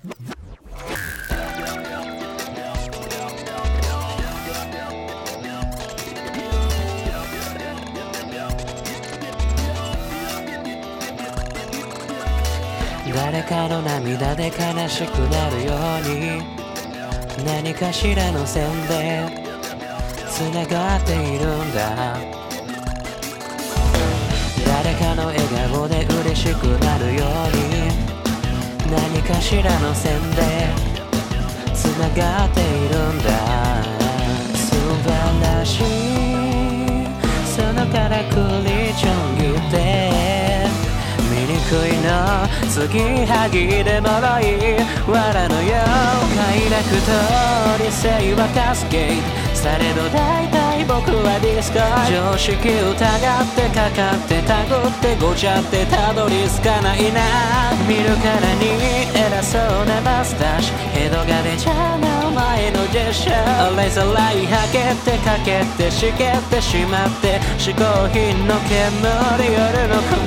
誰かの涙で悲しくなるように何かしらの線で繋がっているんだ。誰かの笑顔で嬉しくなるように何かしらの線で繋がっているんだ。素晴らしいそのからくりちょん切って醜いの継ぎはぎでもろい藁のよう快楽と理性はカスケードされど大体僕はディスコ常識疑ってかかってたぐってごちゃってたどり着かないな。見るからに偉そうなマスターシヘドが出ちゃうなお前のジェスチャー。あれさらいはけてかけてしけってしまって嗜好品の煙夜の